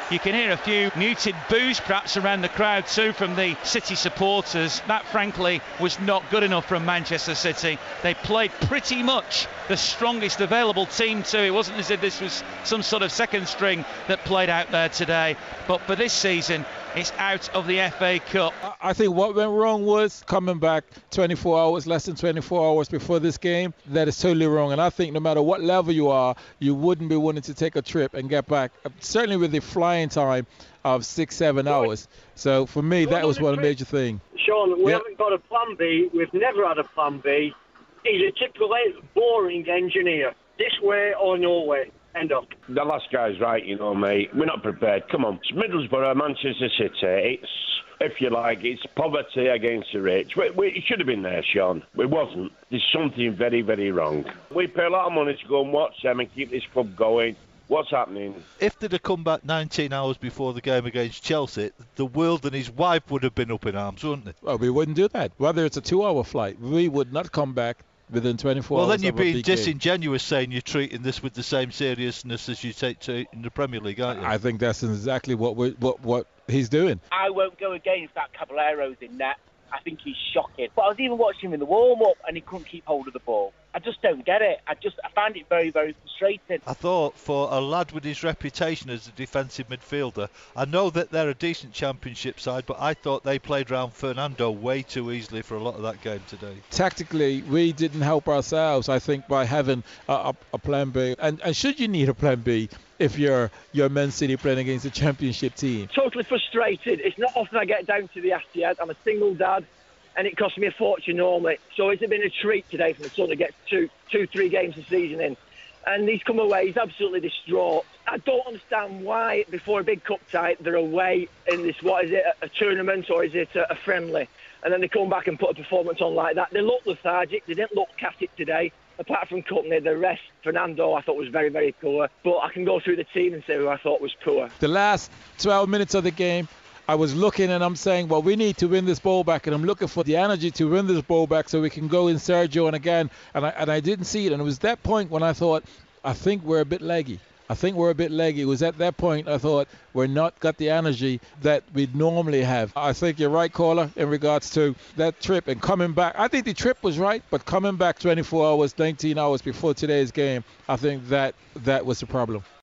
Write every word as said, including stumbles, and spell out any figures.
You can hear a few muted boos perhaps around the crowd too from the City supporters. That frankly was not good enough from Manchester City. They played pretty much the strongest available team too. It wasn't as if this was some sort of second string that played out there today. But for this season, it's out of the F A Cup. I think what went wrong was coming back twenty-four hours, less than twenty-four hours before this game. That is totally wrong. And I think no matter what level you are, you wouldn't be willing to take a trip and get back, certainly with the flying time of six, seven hours. So for me, that was one major thing. Sean, we yep. haven't got a plan B. We've never had a plan B. He's a typical boring engineer. This way or no way. End up. The last guy's right, you know, mate. We're not prepared. Come on. It's Middlesbrough, Manchester City. It's, if you like, it's poverty against the rich. We, we, it should have been there, Sean. It wasn't. There's something very, very wrong. We pay a lot of money to go and watch them and keep this club going. What's happening? If they'd have come back nineteen hours before the game against Chelsea, the world and his wife would have been up in arms, wouldn't they? Well, we wouldn't do that. Whether it's a two-hour flight, we would not come back within twenty-four well, hours. Well, then you're being P K. disingenuous saying you're treating this with the same seriousness as you take to in the Premier League, aren't you? I think that's exactly what we what what he's doing. I won't go against that Caballero's in net. I think he's shocking. But I was even watching him in the warm-up and he couldn't keep hold of the ball. I just don't get it. I just I find it very, very frustrating. I thought for a lad with his reputation as a defensive midfielder, I know that they're a decent championship side, but I thought they played around Fernando way too easily for a lot of that game today. Tactically, we didn't help ourselves, I think, by having a, a, a plan B. And, and should you need a plan B if you're, you're Man City playing against a championship team? Totally frustrated. It's not often I get down to the Etihad. I'm a single dad, and it costs me a fortune normally. So it's been a treat today for my son to get two, two, three games a season in. And he's come away, he's absolutely distraught. I don't understand why, before a big cup tie, they're away in this, what is it, a, a tournament or is it a, a friendly? And then they come back and put a performance on like that. They look lethargic, they didn't look at it today. Apart from Company, the rest, Fernando, I thought was very, very poor. But I can go through the team and say who I thought was poor. The last twelve minutes of the game, I was looking and I'm saying, well, we need to win this ball back, and I'm looking for the energy to win this ball back so we can go in Sergio and again, and I, and I didn't see it. And it was that point when I thought, I think we're a bit leggy. I think we're a bit leggy. It was at that point I thought we're not got the energy that we'd normally have. I think you're right, caller, in regards to that trip and coming back. I think the trip was right, but coming back twenty-four hours, nineteen hours before today's game, I think that that was the problem.